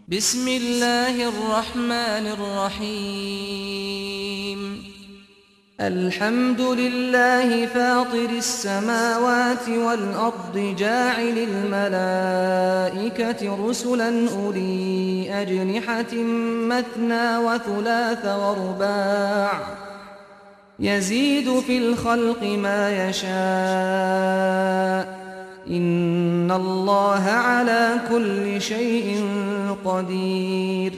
بسم الله الرحمن الرحيم الحمد لله فاطر السماوات والأرض جاعل الملائكة رسلا أولي أجنحة مثنى وثلاث ورباع يزيد في الخلق ما يشاء إن الله على كل شيء قدير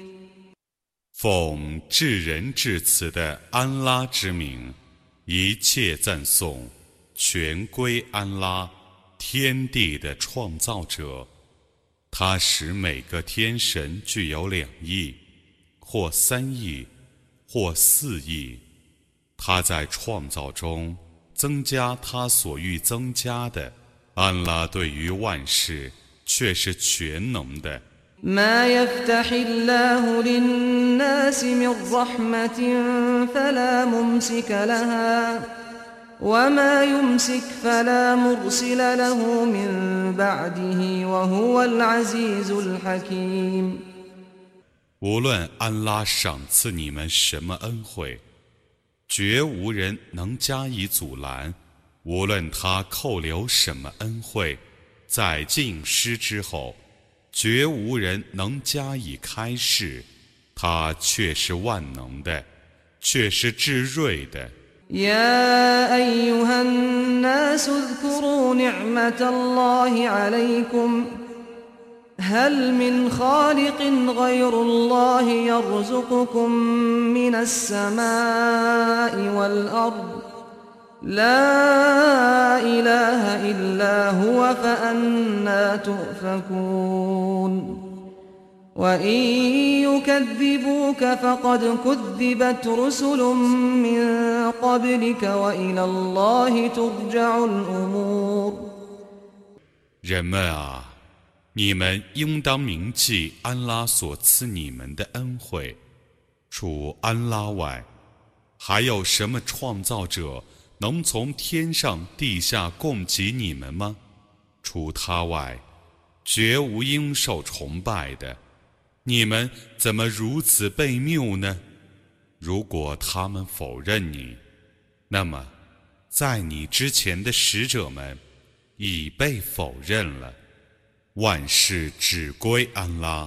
奉至仁至慈的安拉之名，一切赞颂全归安拉，天地的创造者。他使每个天神具有2翼，或3翼，或4翼。他在创造中增加他所欲增加的。安拉对于万事却是全能的。 ما يفتح الله للناس من رحمة فلا ممسك لها وما يمسك فلا مرسل له من بعده وهو العزيز الحكيم 无论安拉赏赐你们什么恩惠，绝无人能加以阻拦；无论他扣留什么恩惠，在尽失之后，绝无人能加以开示，他却是万能的，却是至睿的。 يا أيها الناس اذكروا نعمة الله عليكم هل من خالق غير الله يرزقكم من السماء والأرض لا إله إلا هو فأنى تؤفكون وإن يكذبوك فقد كذبت رسل من قبلك وإلى الله ترجع الأمور 人们啊，你们应当铭记安拉所赐你们的恩惠。除安拉外，还有什么创造者能从天上地下供给你们吗？除他外，绝无应受崇拜的。你们怎么如此悖谬呢？如果他们否认你，那么在你之前的使者们已被否认了。万事只归安拉。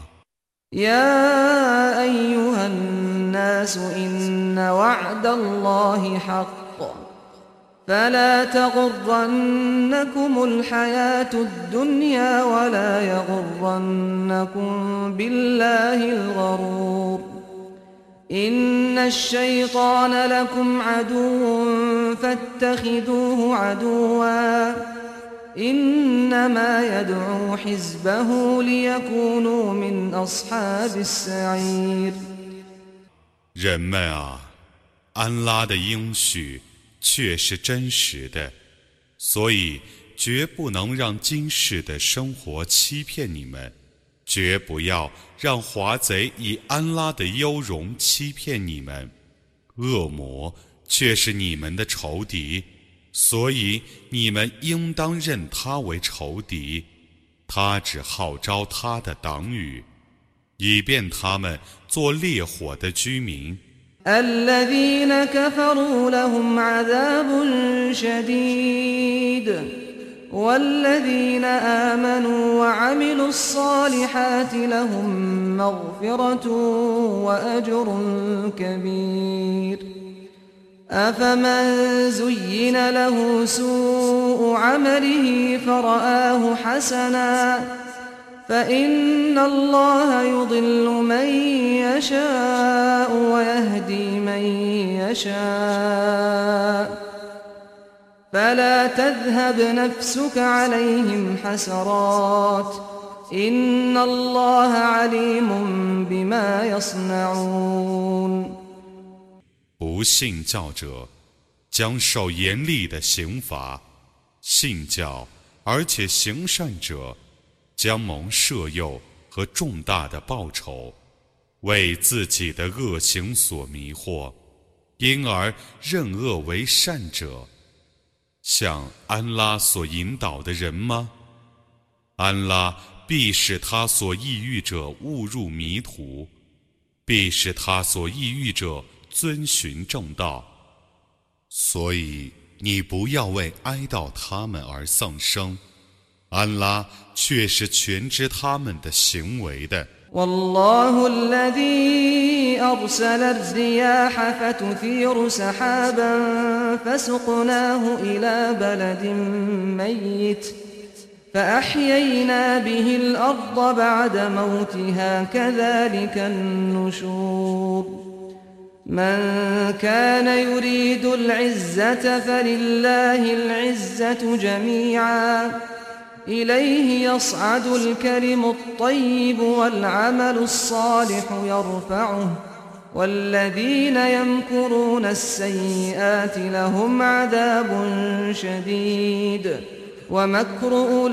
يا أيها الناس إن وعد الله حق فلا تغرنكم الحياة الدنيا ولا يغرنكم بالله الغرور إن الشيطان لكم عدو فاتخذوه عدوا إنما يدعو حزبه ليكونوا من أصحاب السعير 人们啊，安拉的应许却是真实的，所以绝不能让今世的生活欺骗你们，绝不要让华贼以安拉的优容欺骗你们。恶魔却是你们的仇敌，所以你们应当认他为仇敌。他只号召他的党羽，以便他们做烈火的居民。 الذين كفروا لهم عذاب شديد والذين آمنوا وعملوا الصالحات لهم مغفرة وأجر كبير أفمن زين له سوء عمله فرآه حسنا فإن الله يضل من يشاء ويهدي من يشاء فلا تذهب نفسك عليهم حسرات إن الله عليم بما يصنعون 不信教者将受严厉的刑罚，信教而且行善者将蒙赦宥和重大的报酬，为自己的恶行所迷惑，因而认恶为善者，像安拉所引导的人吗？安拉必使他所抑郁者误入迷途，必使他所抑郁者遵循正道。所以你不要为哀悼他们而丧生，安拉却是全知他们的行为的。 والله الذي أرسل الرياح فتثير سحابا فسقناه إلى بلد ميت فأحيينا به الأرض بعد موتها كذلك النشور من كان يريد العزة فلله العزة جميعا إليه يصعد الكلم الطيب والعمل الصالح يرفعه والذين يمكرون السيئات لهم عذاب شديد ومكر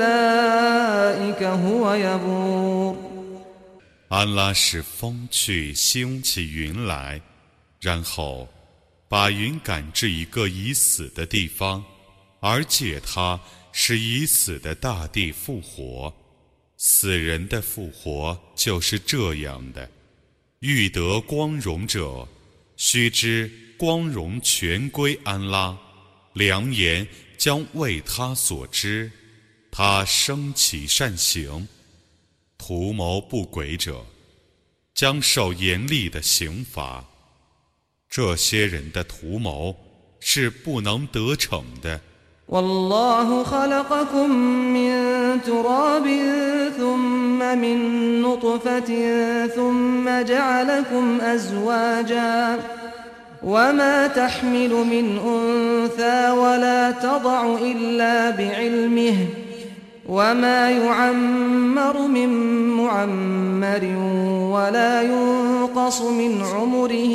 أولئك هو يبور。 安拉使风去兴起云来，然后把云赶至一个已死的地方，而借它使已死的大地复活。死人的复活就是这样的。欲得光荣者，须知光荣全归安拉，良言将为他所知，他升起善行。图谋不轨者将受严厉的刑罚。这些人的图谋是不能得逞的。 والله خلقكم من تراب ثم من نطفة ثم جعلكم أزواجا وما تحمل من أنثى ولا تضع إلا بعلمه وما يعمر من معمر ولا ينقص من عمره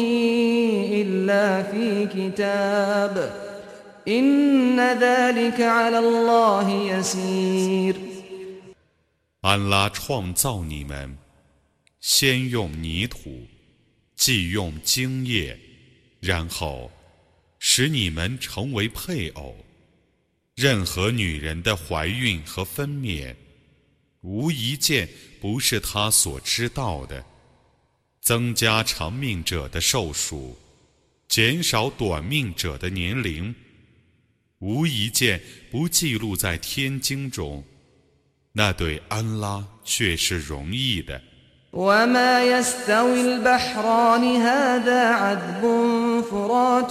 إلا في كتاب إن ذلك على الله يسير。 安拉创造你们，先用泥土，继用精液，然后使你们成为配偶。任何女人的怀孕和分娩，无一件不是他所知道的。增加长命者的寿数，减少短命者的年龄，无一件不记录在天经中，那对安拉却是容易的。 وما يستوي البحران هذا عذب فرات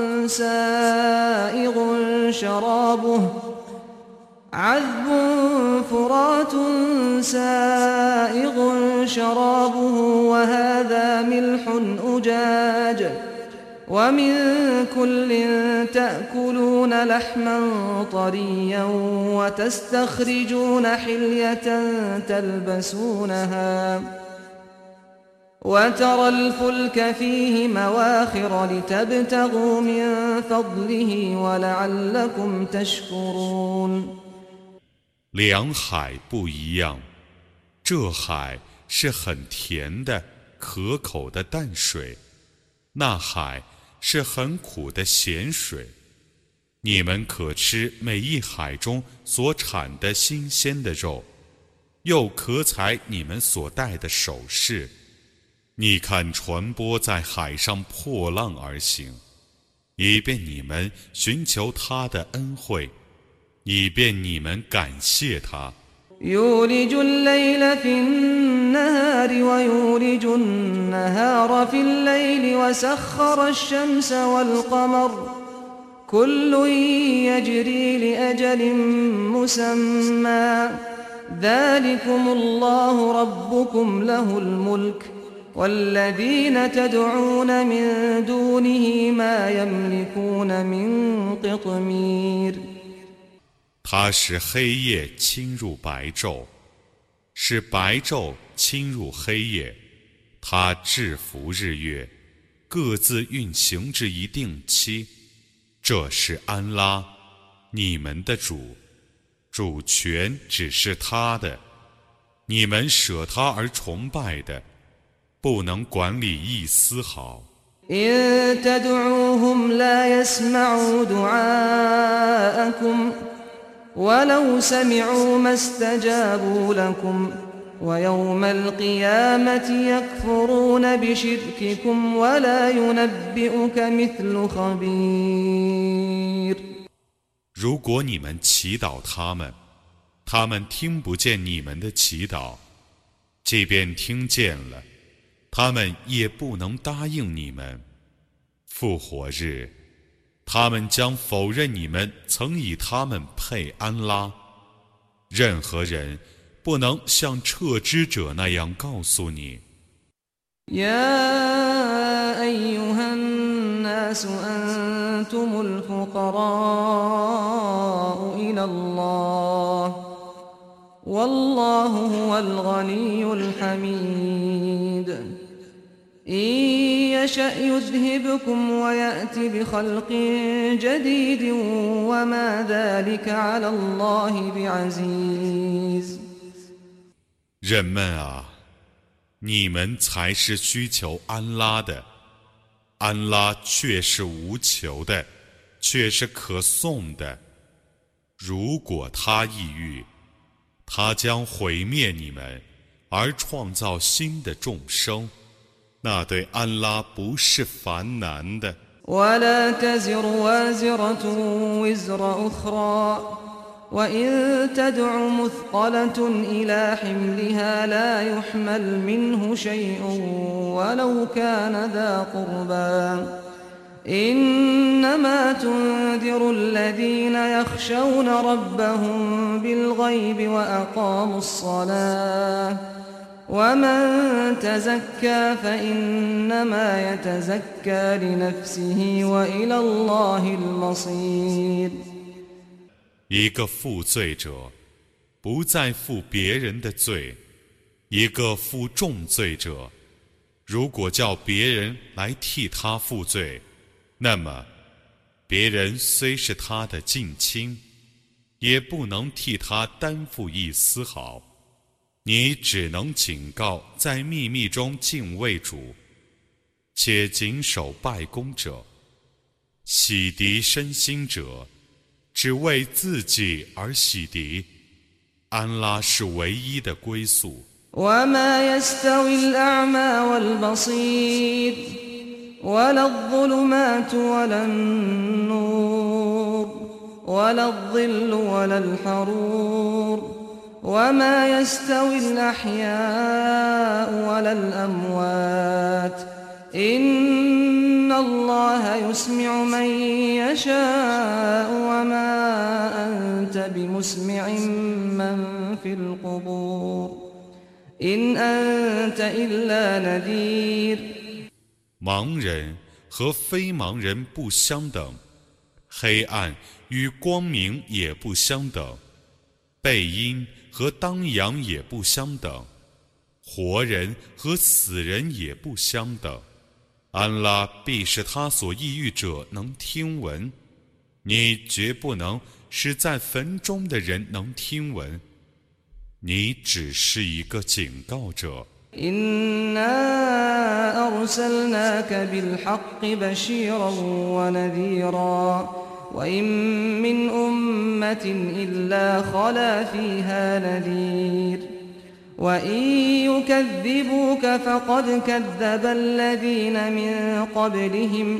سائغ شرابه وهذا ملح أجاج ومن كل تأكلون لحما طريا وتستخرجون حلية تلبسونها وترى الفلك فيه مواخر لتبتغوا من فضله ولعلكم تشكرون。 两海不一样，这海是很甜的、可口的淡水，那海是很苦的咸水。你们可吃每一海中所产的新鲜的肉，又可采你们所戴的首饰。你看船舶在海上破浪而行，以便你们寻求他的恩惠，以便你们感谢他。 يولج الليل في النهار ويولج النهار في الليل وسخر الشمس والقمر كل يجري لأجل مسمى ذلكم الله ربكم له الملك والذين تدعون من دونه ما يملكون من قطمير。 他使黑夜侵入白昼，使白昼侵入黑夜。他制服日月，各自运行至一定期。这是安拉，你们的主，主权只是他的。你们舍他而崇拜的，不能管理一丝毫。 إن تدعوهم لا يسمعوا دعاءكم ولو سمعوا ما استجابوا لكم ويوم القيامة يكفرون بشرككم ولا ينبئك مثل خبير。 如果你们祈祷他们，他们听不见你们的祈祷，即便听见了，他们也不能答应你们。复活日，他们将否认你们曾以他们配安拉。任何人不能像撤之者那样告诉你。 يا أيها الناس أنتم الفقراء إلى الله والله هو الغني الحميد إن يشأ يذهبكم ويأت بخلق جديد وما ذلك على الله بعزيز。 人们啊，你们才是需求安拉的，安拉却是无求的，却是可颂的。如果他意欲，他将毁灭你们，而创造新的众生，那对安拉不是烦难的。 ولا تزر وازرة وزر أخرى وإن تدع مثقلة إلى حملها لا يحمل منه شيء ولو كان ذا قربى إنما تنذر الذين يخشون ربهم بالغيب وأقاموا الصلاة ومن تزكى فإنما يتزكى لنفسه وإلى الله المصير。 一个负罪者不再负别人的罪，一个负重罪者，如果叫别人来替他负罪，那么别人虽是他的近亲，也不能替他担负一丝毫。你只能警告在秘密中敬畏主，且谨守拜功者，洗涤身心者，只为自己而洗涤。安拉是唯一的归宿。 وما يستوي الأعمى والبصير ولا الظلمات ولا النور ولا الظل ولا الحرور وما يستوي الأحياء ولا الأموات إن الله يسمع من يشاء وما أنت بمسمع من في القبور إن أنت إلا نذير。 盲人和非盲人不相等，黑暗与光明也不相等，背阴和当阳也不相等，活人和死人也不相等。安拉必是他所抑郁者能听闻，你绝不能使在坟中的人能听闻，你只是一个警告者。 إنا أرسلناك بالحق بشيرا ونذيرا وإن من أمة إلا خلا فيها نذير وإن يكذبوك فقد كذب الذين من قبلهم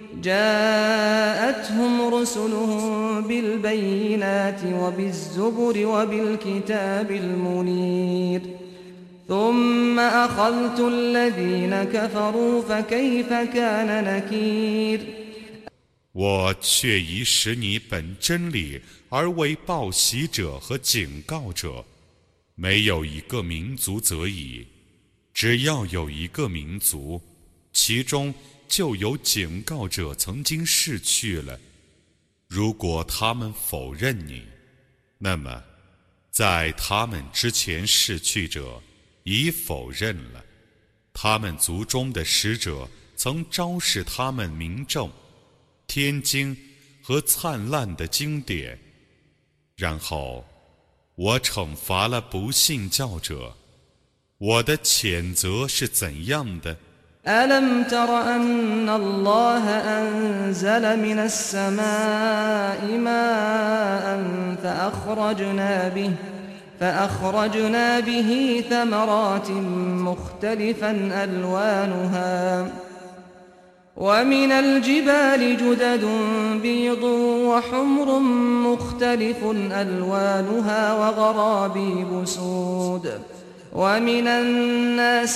جاءتهم رسلهم بالبينات وبالزبر وبالكتاب المنير ثم أخذت الذين كفروا فكيف كان نكير。 我却已使你本真理而为报喜者和警告者，没有一个民族则已，只要有一个民族，其中就有警告者曾经逝去了。如果他们否认你，那么在他们之前逝去者已否认了，他们族中的使者曾昭示他们明证天经和灿烂的经典，然后我惩罚了不信教者。我的谴责是怎样的 ألم تر أن الله أنزل من السماء ماء فأخرجنا به ثمرات مختلفا ألوانها ومن الجبال جدد بيض وحمر مختلف ألوانها وغرابيب سود ومن الناس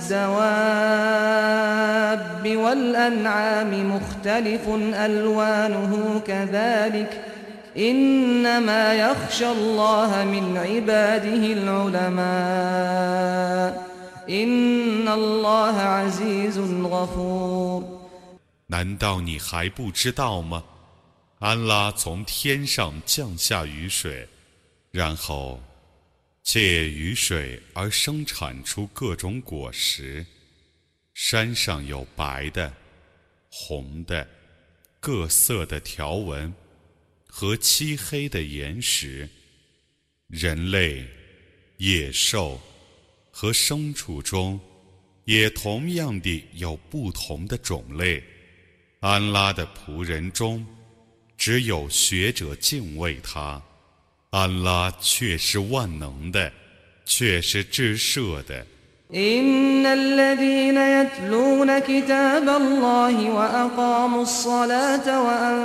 والدواب والأنعام مختلف ألوانه كذلك إنما يخشى الله من عباده العلماء إن الله عزيز غفور 难道你还不知道吗？安拉从天上降下雨水，然后借雨水而生产出各种果实。山上有白的、红的、各色的条纹和漆黑的岩石。人类、野兽和牲畜中也同样地有不同的种类。安拉的仆人中只有学者敬畏他，安拉却是万能的，却是至赦的。 إن الذين يتلون كتاب الله وأقاموا الصلاة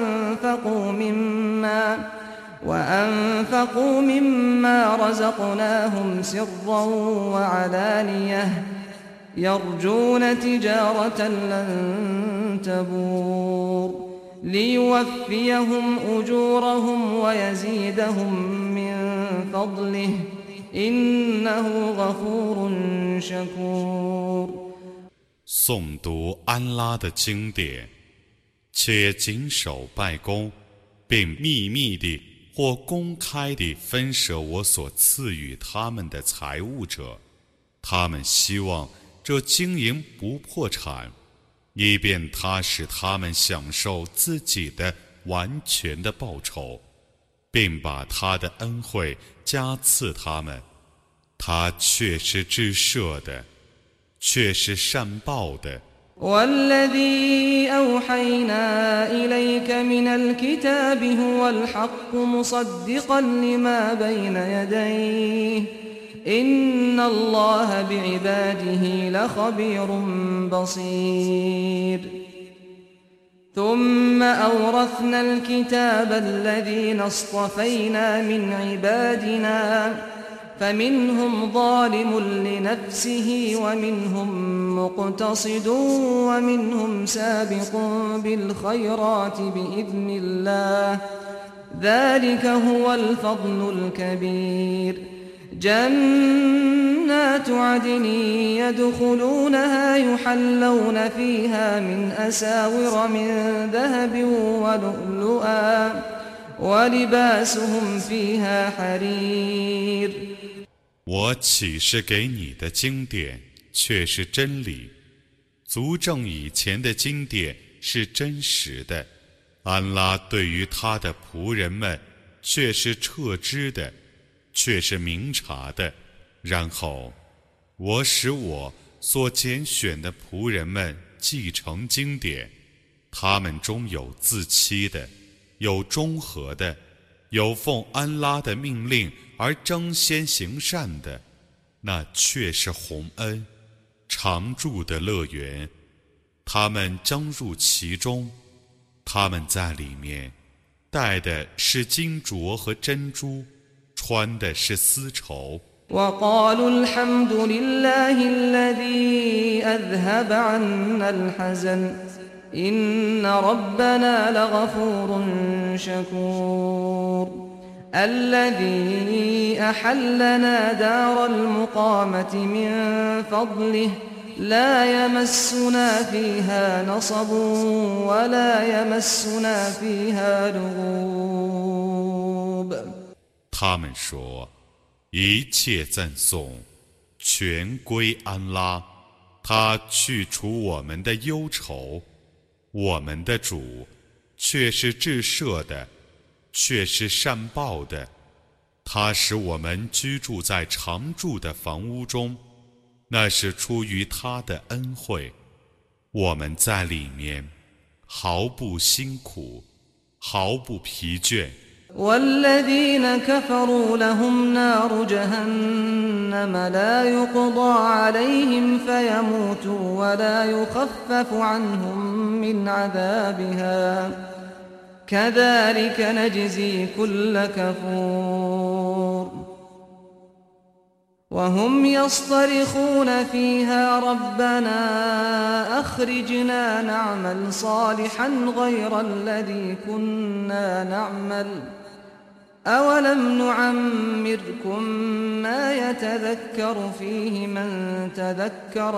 وأنفقوا مما رزقناهم سرا وعلانية يرجون تجارة لن تبور ليوفيهم أجورهم ويزيدهم من فضله إنه غفور شكور 诵读安拉的经典，且谨守拜功，并秘密地或公开地分舍我所赐予他们的财物者，他们希望这经营不破产，以便他使他们享受自己的完全的报酬，并把他的恩惠加赐他们。他却是至赦的，却是善报的。 والذي أوحينا إليك من الكتاب هو الحق مصدقا لما بين يديه إن الله بعباده لخبير بصير ثم أورثنا الكتاب الذين اصطفينا من عبادنا فمنهم ظالم لنفسه ومنهم مقتصد ومنهم سابق بالخيرات بإذن الله ذلك هو الفضل الكبير جنات عدن يدخلونها يحلون فيها من أساور من ذهب ولؤلؤا ولباسهم فيها حرير 我启示给你的经典却是真理，足证以前的经典是真实的。安拉对于他的仆人们却是彻知的，却是明察的。然后我使我所拣选的仆人们继承经典，他们中有自欺的，有中和的，有奉安拉的命令而争先行善的，那却是洪恩常住的乐园。他们将入其中，他们在里面戴的是金镯和珍珠，穿的是丝绸。 وقالوا الحمد لله الذي أذهب عنا الحزن إن ربنا لغفور شكور الذي أحلنا دار المقامة من فضله لا يمسنا فيها نصب ولا يمسنا فيها لغوب 他们说，一切赞颂全归安拉，他去除我们的忧愁，我们的主却是至赦的，却是善报的。他使我们居住在常住的房屋中，那是出于他的恩惠，我们在里面毫不辛苦，毫不疲倦。 والذين كفروا لهم نار جهنم لا يقضى عليهم فيموتوا ولا يخفف عنهم من عذابها كذلك نجزي كل كفور وهم يصطرخون فيها ربنا أخرجنا نعمل صالحا غير الذي كنا نعمل أولم نعمركم ما يتذكر فيه من تذكر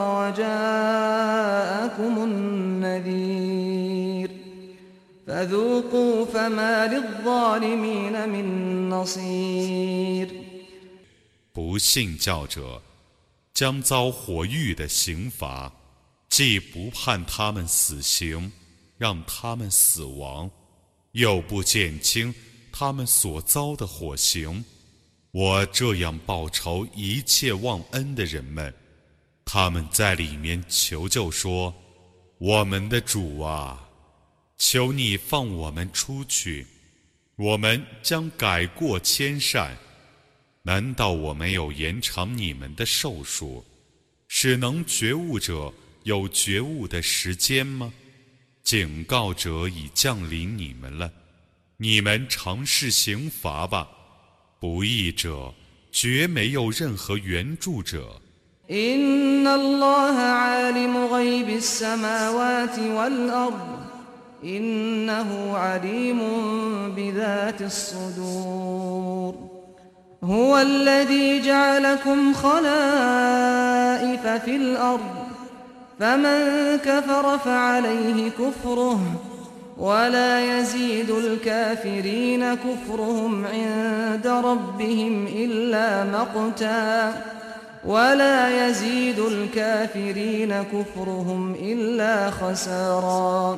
وجاءكم النذير فذوقوا فما للظالمين من نصير 不信教者将遭火狱的刑罚，既不判他们死刑，让他们死亡，又不减轻他们所遭的火刑。我这样报仇一切忘恩的人们，他们在里面求救说：我们的主啊，求你放我们出去，我们将改过迁善。难道我没有延长你们的寿数，使能觉悟者有觉悟的时间吗？警告者已降临你们了，你们尝试刑罚吧。不义者绝没有任何援助者。 إن الله عالم غيب السماوات والأرض إنه عليم بذات الصدور هو الذي جعلكم خلائف في الأرض فمن كفر فعليه كفره ولا يزيد الكافرين كفرهم عند ربهم إلا مقتا ولا يزيد الكافرين كفرهم إلا خسارا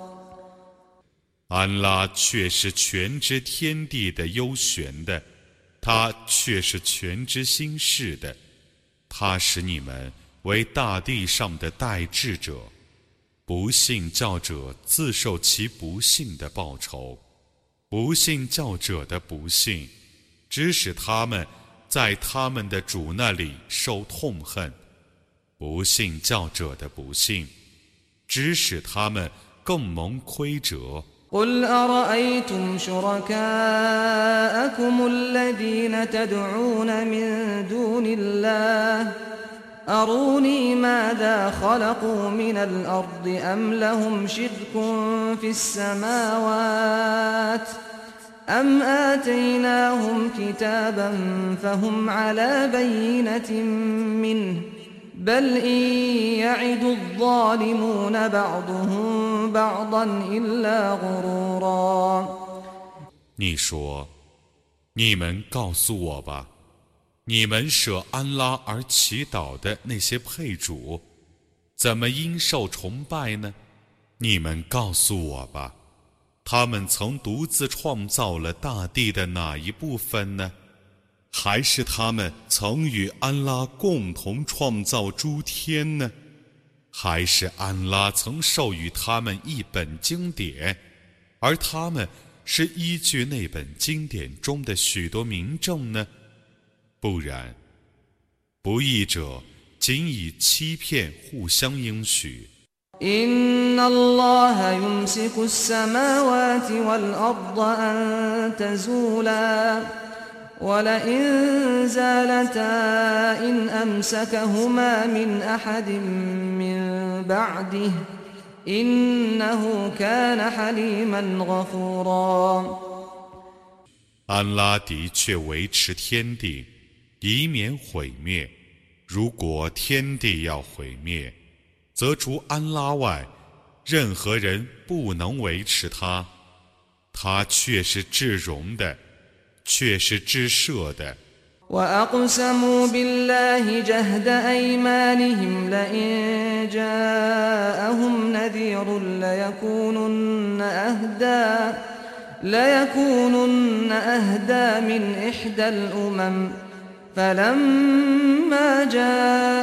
安拉却是全知天地的幽玄的，他却是全知心事的，他使你们为大地上的代治者。不信教者自受其不信的报酬，不信教者的不信，只使他们在他们的主那里受痛恨；不信教者的不信，只使他们更蒙亏折。 قل أرأيتم شركاءكم الذين تدعون من دون الله أروني ماذا خلقوا من الأرض أم لهم شرك في السماوات أم آتيناهم كتابا فهم على بينة منه بل إن يعد الظالمون بعضهم بعضا إلا غرورا 你说，你们告诉我吧，你们舍安拉而祈祷的那些配主，怎么因受崇拜呢？你们告诉我吧，他们曾独自创造了大地的哪一部分呢？还是他们曾与安拉共同创造诸天呢？还是安拉曾授予他们一本经典，而他们是依据那本经典中的许多明证呢？不然，不义者仅以欺骗互相应许。 إن الله يمسك السماوات والأرض أن تزولا ولئن زالتا إن أمسكهما من أحد من بعده إنه كان حليما غفورا 安拉的确维持天地，以免毁灭。如果天地要毁灭，则除安拉外，任何人不能维持它。他却是至容的，却是至赦的。 وأقسموا بالله جهد أيمانهم لئن جاءهم نذير ليكونن أهدى من إحدى الأمم فلما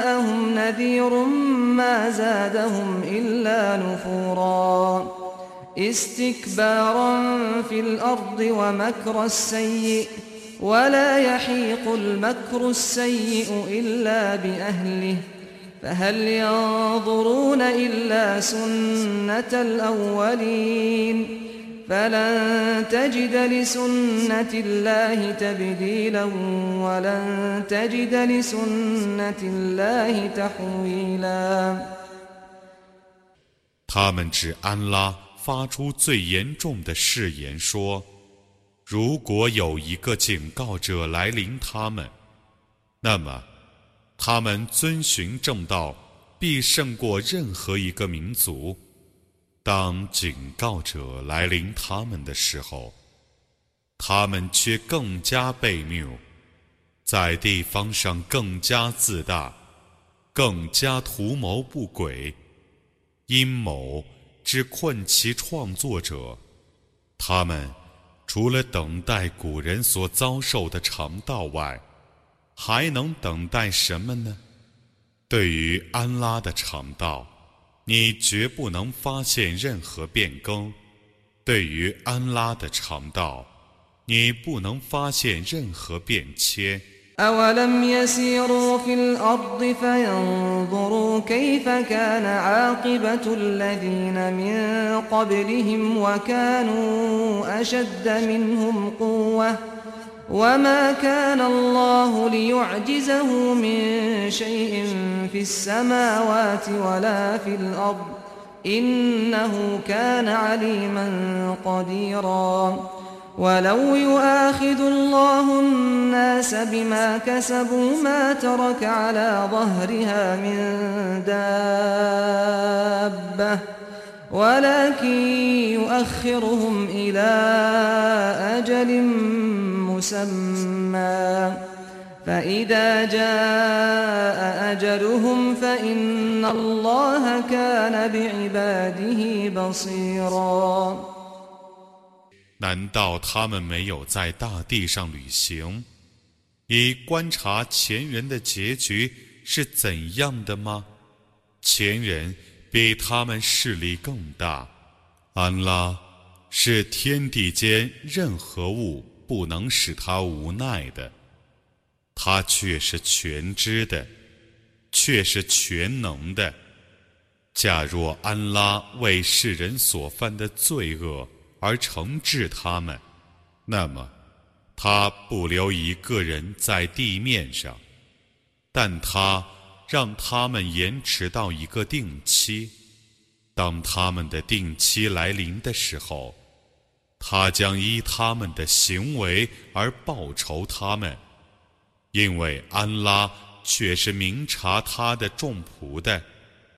جاءهم نذير ما زادهم إلا نفورا استكبارا في الأرض ومكر السيء ولا يحيق المكر السيء إلا بأهله فهل ينظرون إلا سنة الأولين فلن تجد لسنة الله تبديلا ولن تجد لسنة الله تحويلا。 他们指安拉发出最严重的誓言说，如果有一个警告者来临他们，那么他们遵循正道必胜过任何一个民族。当警告者来临他们的时候，他们却更加悖谬，在地方上更加自大，更加图谋不轨，阴谋之困其创作者。他们除了等待古人所遭受的肠道外，还能等待什么呢？对于安拉的肠道，你绝不能发现任何变更；对于安拉的肠道，你不能发现任何变迁。 أولم يسيروا في الأرض فينظروا كيف كان عاقبة الذين من قبلهم وكانوا أشد منهم قوة وما كان الله ليعجزه من شيء في السماوات ولا في الأرض إنه كان عليما قديرا ولو يؤاخذ الله الناس بما كسبوا ما ترك على ظهرها من دابة ولكن يؤخرهم إلى أجل مسمى فإذا جاء أجلهم فإن الله كان بعباده بصيرا。 难道他们没有在大地上旅行，以观察前人的结局是怎样的吗？前人比他们势力更大。安拉是天地间任何物不能使他无奈的，他却是全知的，却是全能的。假若安拉为世人所犯的罪恶而惩治他们，那么他不留一个人在地面上，但他让他们延迟到一个定期。当他们的定期来临的时候，他将依他们的行为而报酬他们，因为安拉却是明察他的众仆的。